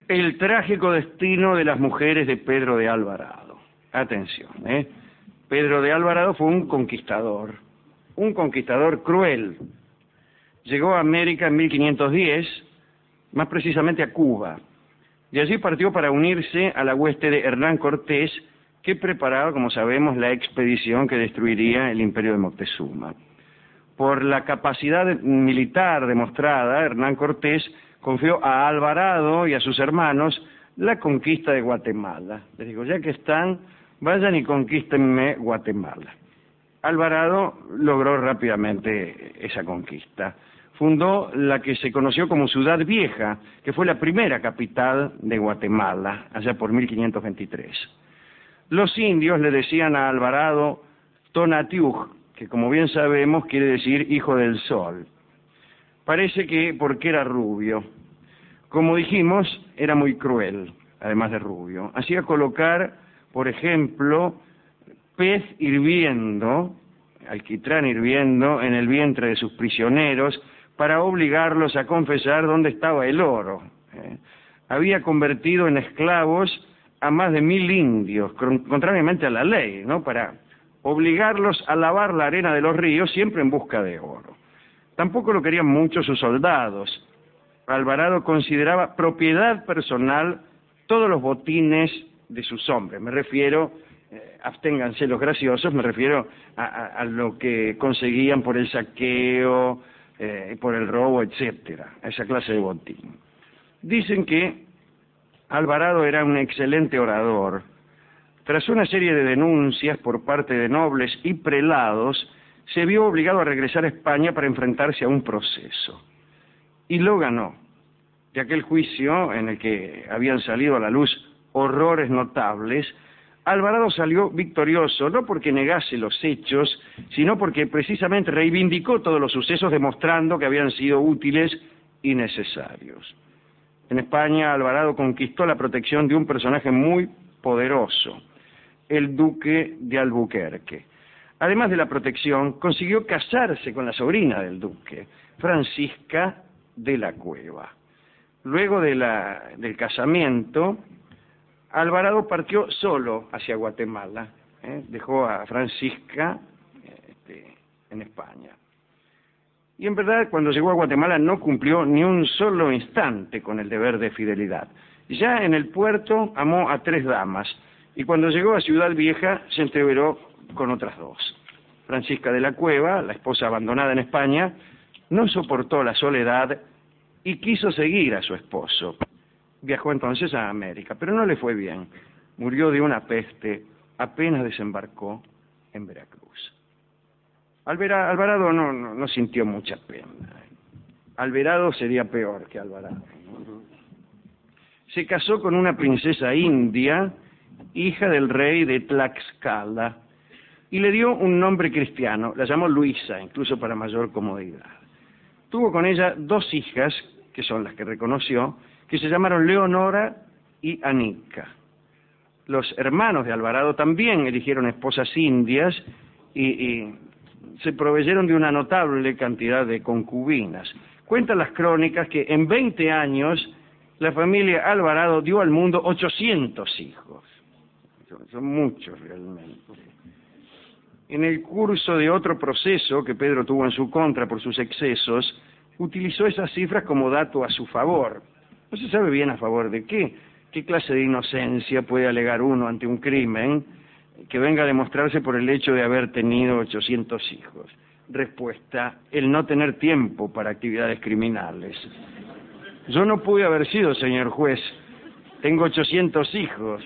El trágico destino de las mujeres de Pedro de Alvarado. Atención, Pedro de Alvarado fue un conquistador cruel. Llegó a América en 1510, más precisamente a Cuba. De allí partió para unirse a la hueste de Hernán Cortés, que preparaba, como sabemos, la expedición que destruiría el imperio de Moctezuma. Por la capacidad militar demostrada, Hernán Cortés confió a Alvarado y a sus hermanos la conquista de Guatemala. Les digo, ya que están, vayan y conquístenme Guatemala. Alvarado logró rápidamente esa conquista. Fundó la que se conoció como Ciudad Vieja, que fue la primera capital de Guatemala, allá por 1523. Los indios le decían a Alvarado Tonatiuh, que como bien sabemos quiere decir hijo del sol. Parece que porque era rubio. Como dijimos, era muy cruel, además de rubio. Hacía colocar, por ejemplo, pez hirviendo, alquitrán hirviendo, en el vientre de sus prisioneros para obligarlos a confesar dónde estaba el oro. Había convertido en esclavos a más de 1000 indios, contrariamente a la ley, ¿no? Para obligarlos a lavar la arena de los ríos siempre en busca de oro. Tampoco lo querían mucho sus soldados. Alvarado consideraba propiedad personal todos los botines de sus hombres. Me refiero, absténganse los graciosos, me refiero a lo que conseguían por el saqueo, por el robo, etcétera, a esa clase de botín. Dicen que Alvarado era un excelente orador. Tras una serie de denuncias por parte de nobles y prelados, se vio obligado a regresar a España para enfrentarse a un proceso. Y lo ganó. De aquel juicio en el que habían salido a la luz horrores notables, Alvarado salió victorioso, no porque negase los hechos, sino porque precisamente reivindicó todos los sucesos demostrando que habían sido útiles y necesarios. En España, Alvarado conquistó la protección de un personaje muy poderoso, el duque de Albuquerque. Además de la protección, consiguió casarse con la sobrina del duque, Francisca de la Cueva. Luego del casamiento, Alvarado partió solo hacia Guatemala, dejó a Francisca en España. Y en verdad, cuando llegó a Guatemala no cumplió ni un solo instante con el deber de fidelidad. Ya en el puerto amó a 3 damas, y cuando llegó a Ciudad Vieja se entreveró con otras 2. Francisca de la Cueva, la esposa abandonada en España, no soportó la soledad y quiso seguir a su esposo. Viajó entonces a América, pero no le fue bien. Murió de una peste apenas desembarcó en Veracruz. Alvarado no sintió mucha pena. Alvarado sería peor que Alvarado. Se casó con una princesa india, hija del rey de Tlaxcala, y le dio un nombre cristiano. La llamó Luisa, incluso para mayor comodidad. Tuvo con ella 2 hijas, que son las que reconoció, que se llamaron Leonora y Anica. Los hermanos de Alvarado también eligieron esposas indias y se proveyeron de una notable cantidad de concubinas. Cuentan las crónicas que en 20 años la familia Alvarado dio al mundo 800 hijos. Son muchos realmente. En el curso de otro proceso que Pedro tuvo en su contra por sus excesos, utilizó esas cifras como dato a su favor. No se sabe bien a favor de qué clase de inocencia puede alegar uno ante un crimen que venga a demostrarse por el hecho de haber tenido 800 hijos. Respuesta: el no tener tiempo para actividades criminales. Yo no pude haber sido, señor juez. Tengo 800 hijos.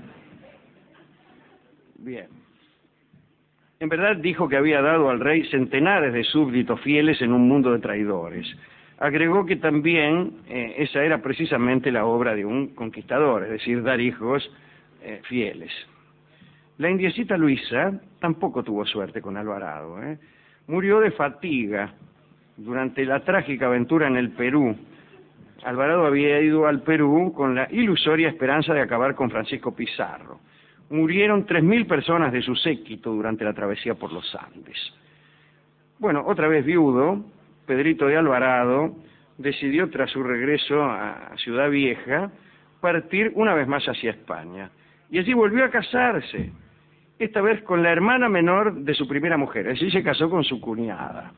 Bien. En verdad dijo que había dado al rey centenares de súbditos fieles en un mundo de traidores. Agregó que también esa era precisamente la obra de un conquistador, es decir, dar hijos fieles. La indiecita Luisa tampoco tuvo suerte con Alvarado. Murió de fatiga durante la trágica aventura en el Perú. Alvarado había ido al Perú con la ilusoria esperanza de acabar con Francisco Pizarro. Murieron 3000 personas de su séquito durante la travesía por los Andes. Bueno, otra vez viudo, Pedrito de Alvarado decidió, tras su regreso a Ciudad Vieja, partir una vez más hacia España. Y allí volvió a casarse, esta vez con la hermana menor de su primera mujer. Allí se casó con su cuñada,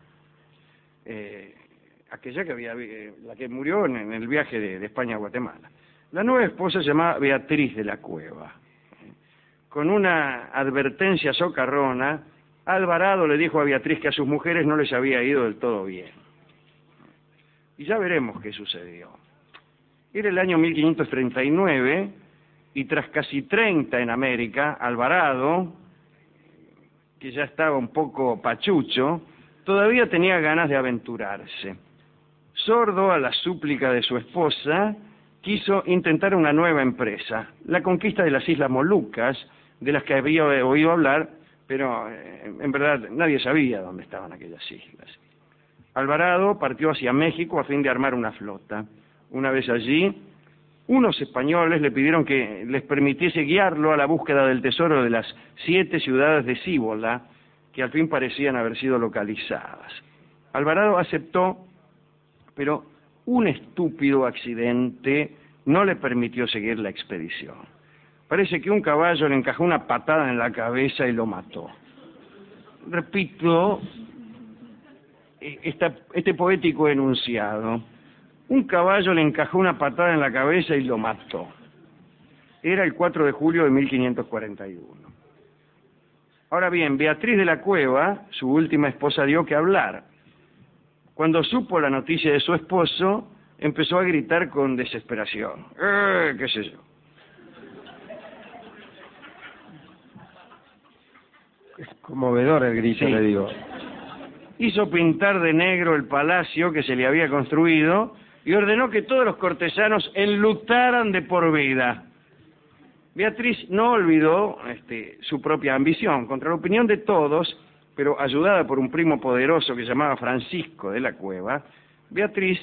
aquella que la que murió en el viaje de España a Guatemala. La nueva esposa se llamaba Beatriz de la Cueva. Con una advertencia socarrona, Alvarado le dijo a Beatriz que a sus mujeres no les había ido del todo bien. Y ya veremos qué sucedió. Era el año 1539 y tras casi 30 en América, Alvarado, que ya estaba un poco pachucho, todavía tenía ganas de aventurarse. Sordo a la súplica de su esposa, quiso intentar una nueva empresa, la conquista de las Islas Molucas, de las que había oído hablar, pero en verdad nadie sabía dónde estaban aquellas islas. Alvarado partió hacia México a fin de armar una flota. Una vez allí, unos españoles le pidieron que les permitiese guiarlo a la búsqueda del tesoro de las 7 ciudades de Cibola, que al fin parecían haber sido localizadas. Alvarado aceptó, pero un estúpido accidente no le permitió seguir la expedición. Parece que un caballo le encajó una patada en la cabeza y lo mató. Repito este poético enunciado. Un caballo le encajó una patada en la cabeza y lo mató. Era el 4 de julio de 1541. Ahora bien, Beatriz de la Cueva, su última esposa, dio que hablar. Cuando supo la noticia de su esposo, empezó a gritar con desesperación. ¿Qué sé yo? Es conmovedor el grito, Sí. le digo. Hizo pintar de negro el palacio que se le había construido y ordenó que todos los cortesanos enlutaran de por vida. Beatriz no olvidó su propia ambición. Contra la opinión de todos, pero ayudada por un primo poderoso que se llamaba Francisco de la Cueva, Beatriz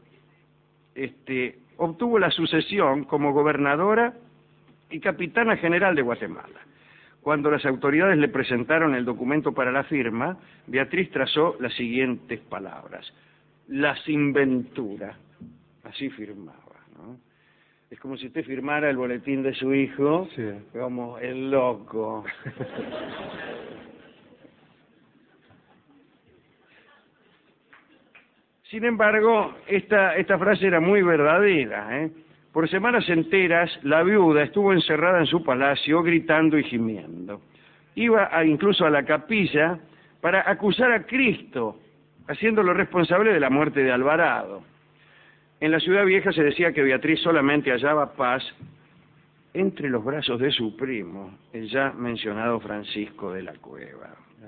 obtuvo la sucesión como gobernadora y capitana general de Guatemala. Cuando las autoridades le presentaron el documento para la firma, Beatriz trazó las siguientes palabras: la sinventura. Así firmaba, ¿no? Es como si usted firmara el boletín de su hijo, Sí. como el loco. Sin embargo, esta frase era muy verdadera, ¿eh? Por semanas enteras, la viuda estuvo encerrada en su palacio gritando y gimiendo. Iba incluso a la capilla para acusar a Cristo, haciéndolo responsable de la muerte de Alvarado. En la ciudad vieja se decía que Beatriz solamente hallaba paz entre los brazos de su primo, el ya mencionado Francisco de la Cueva.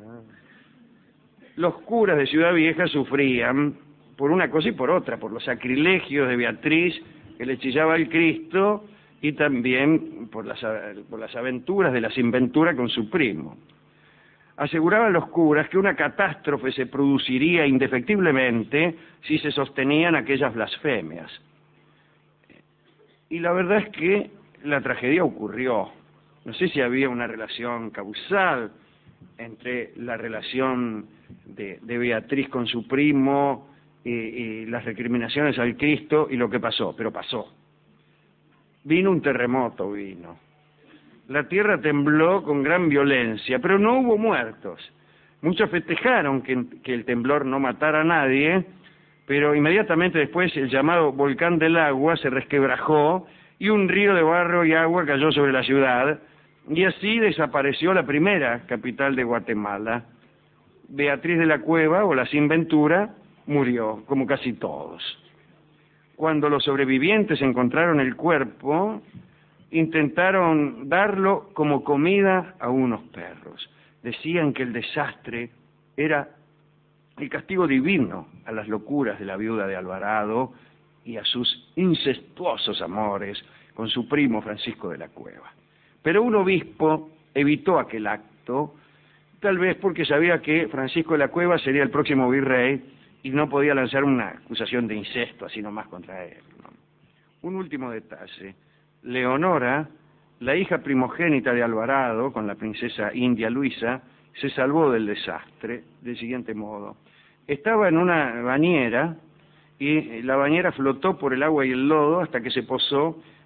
Los curas de Ciudad Vieja sufrían por una cosa y por otra, por los sacrilegios de Beatriz, que le chillaba al Cristo, y también por las aventuras de la sinventura con su primo. Aseguraban los curas que una catástrofe se produciría indefectiblemente si se sostenían aquellas blasfemias. Y la verdad es que la tragedia ocurrió. No sé si había una relación causal entre la relación de Beatriz con su primo y las recriminaciones al Cristo y lo que pasó, pero pasó. Vino un terremoto, La tierra tembló con gran violencia, pero no hubo muertos. Muchos festejaron que el temblor no matara a nadie, pero inmediatamente después el llamado volcán del agua se resquebrajó y un río de barro y agua cayó sobre la ciudad, y así desapareció la primera capital de Guatemala. Beatriz de la Cueva, o la Sinventura, murió, como casi todos. Cuando los sobrevivientes encontraron el cuerpo, intentaron darlo como comida a unos perros. Decían que el desastre era el castigo divino a las locuras de la viuda de Alvarado y a sus incestuosos amores con su primo Francisco de la Cueva. Pero un obispo evitó aquel acto, tal vez porque sabía que Francisco de la Cueva sería el próximo virrey y no podía lanzar una acusación de incesto así nomás contra él, ¿no? Un último detalle. Leonora, la hija primogénita de Alvarado, con la princesa India Luisa, se salvó del desastre del siguiente modo. Estaba en una bañera y la bañera flotó por el agua y el lodo hasta que se posó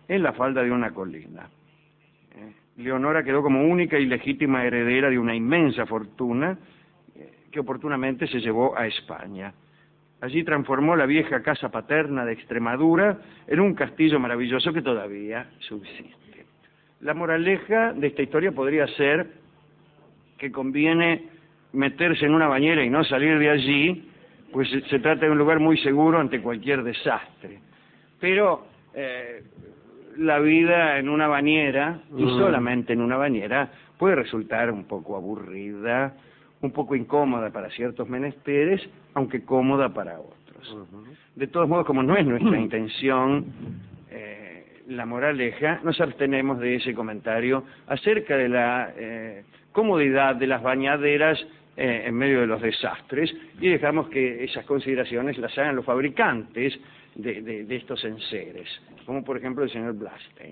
en la falda de una colina. Leonora quedó como única y legítima heredera de una inmensa fortuna que oportunamente se llevó a España. Allí transformó la vieja casa paterna de Extremadura en un castillo maravilloso que todavía subsiste. La moraleja de esta historia podría ser que conviene meterse en una bañera y no salir de allí, pues se trata de un lugar muy seguro ante cualquier desastre. Pero la vida en una bañera, y solamente en una bañera, puede resultar un poco aburrida, un poco incómoda para ciertos menesteres, aunque cómoda para otros. De todos modos, como no es nuestra intención la moraleja, nos abstenemos de ese comentario acerca de la comodidad de las bañaderas en medio de los desastres, y dejamos que esas consideraciones las hagan los fabricantes de estos enseres, como por ejemplo el señor Blastein.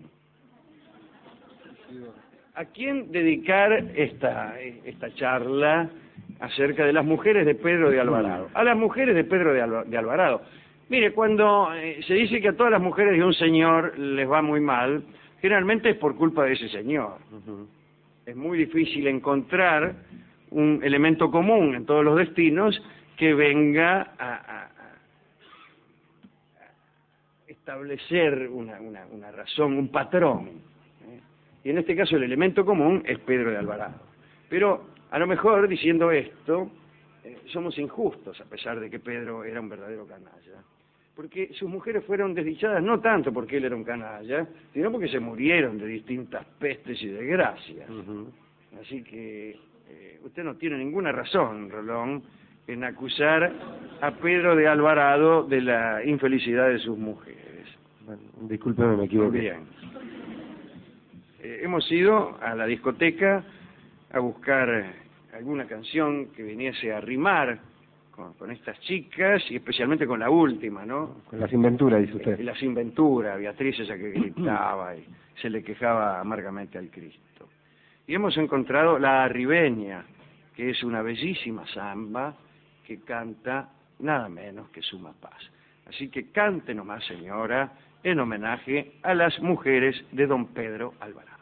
¿A quién dedicar esta charla acerca de las mujeres de Pedro de Alvarado? A las mujeres de Pedro de Alvarado. Mire, cuando se dice que a todas las mujeres de un señor les va muy mal, generalmente es por culpa de ese señor. Es muy difícil encontrar un elemento común en todos los destinos que venga a establecer una razón, un patrón. Y en este caso el elemento común es Pedro de Alvarado. Pero a lo mejor, diciendo esto, somos injustos, a pesar de que Pedro era un verdadero canalla. Porque sus mujeres fueron desdichadas no tanto porque él era un canalla, sino porque se murieron de distintas pestes y desgracias. Así que usted no tiene ninguna razón, Rolón, en acusar a Pedro de Alvarado de la infelicidad de sus mujeres. Bueno, discúlpeme, me equivoqué. Bien. Hemos ido a la discoteca a buscar alguna canción que viniese a rimar con estas chicas, y especialmente con la última, ¿no? Con la Sinventura, dice usted. La Sinventura, Beatriz, esa que gritaba y se le quejaba amargamente al Cristo. Y hemos encontrado la Arribeña, que es una bellísima samba que canta nada menos que Suma Paz. Así que cante nomás, señora, en homenaje a las mujeres de don Pedro Alvarado.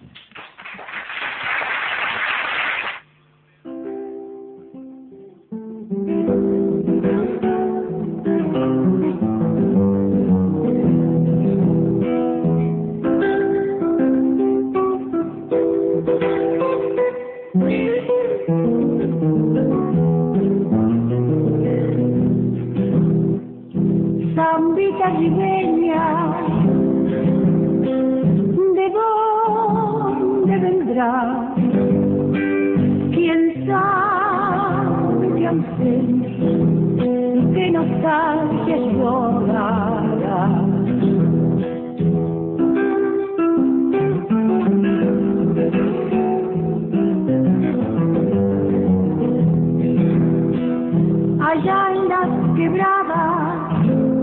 Zambita arribeña, ¿de dónde vendrá? ¿Quién sabe qué ausencia, qué nostalgia llorará? Allá en las quebradas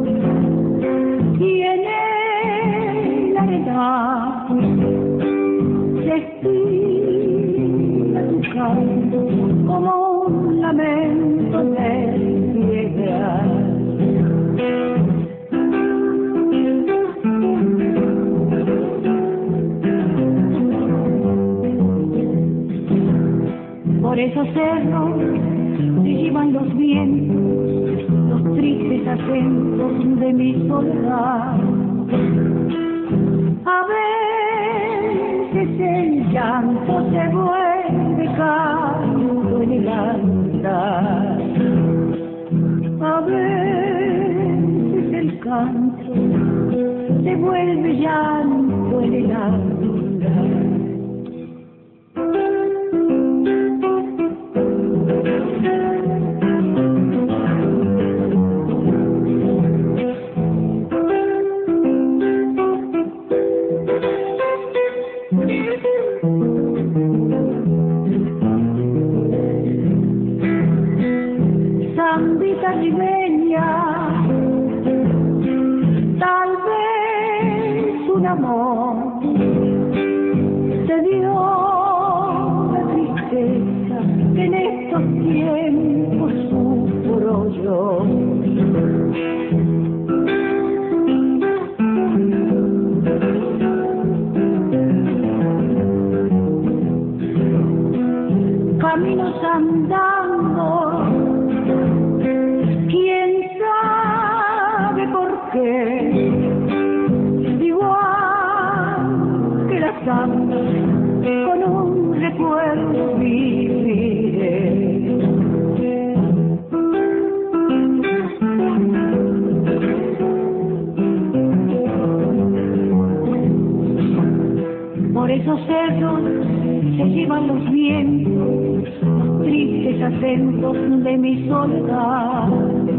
y en el arena se estira tu canto como un lamento de piedra. Por esos cerros se llevan los vientos, los tristes acentos de mi soledad. A veces el llanto se vuelve canto en el andar. A veces el canto se vuelve llanto en el andar. Zambita arribeña, tal vez un amor te dio la tristeza que en estos tiempos sufro yo. caminos andando, quién sabe por qué, igual que las andas, con un recuerdo viviré. Por esos cerros se llevan los vientos, los tristes acentos de mi soledad.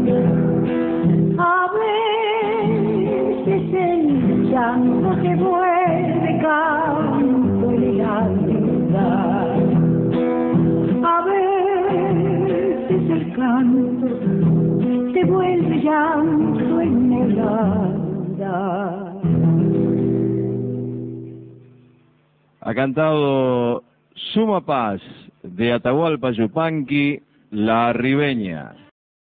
A veces el llanto se vuelve canto en el alma. A veces el canto se vuelve llanto en el alma. Ha cantado Suma Paz de Atahualpa Yupanqui, La Ribeña.